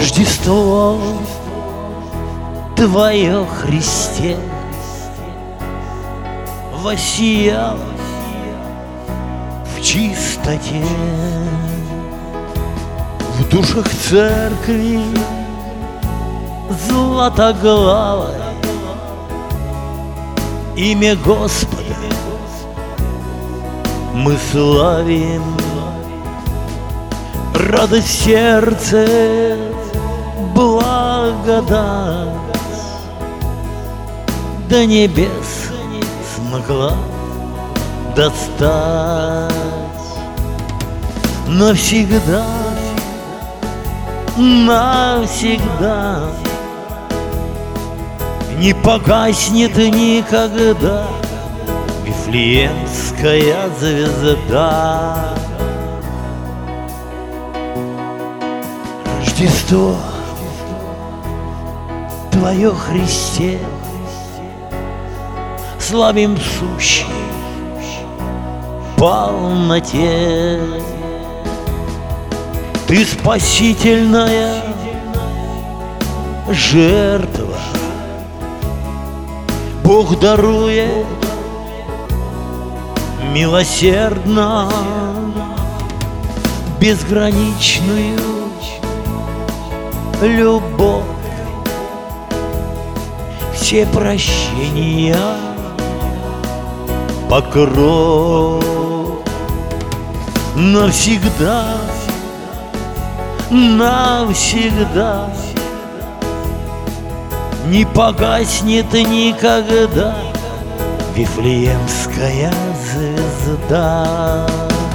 Рождество Твое, Христе, воссияло в чистоте. В душах церкви златоглавой имя Господа мы славим. Радость сердце, благодать до небес смогла достать. Навсегда, навсегда не погаснет никогда Вифлеемская звезда. Рождество Твое, Христе, славим сущей полноте. Ты спасительная жертва, Бог дарует милосердно безграничную любовь, все прощения покров. Навсегда, навсегда не погаснет никогда Вифлеемская звезда.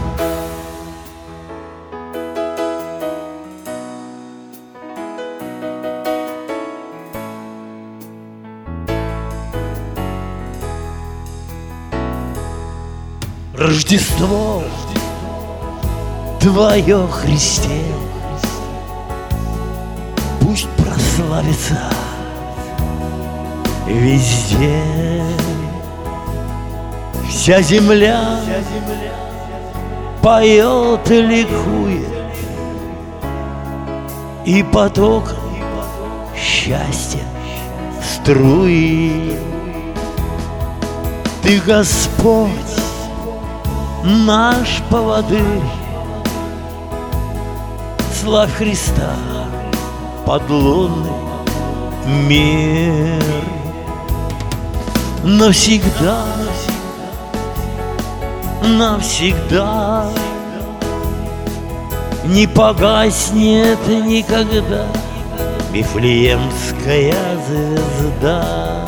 Рождество Твое, Христе, пусть прославится везде. Вся земля поет и ликует, и потоком счастья струи. Ты, Господь, наш поводырь, славь Христа подлунный мир. Навсегда, навсегда не погаснет никогда Вифлеемская звезда.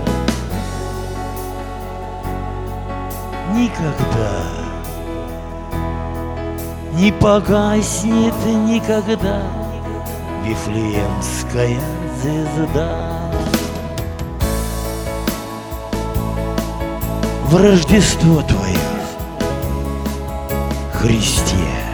Никогда не погаснет никогда Вифлеемская звезда. В Рождество Твое, Христе.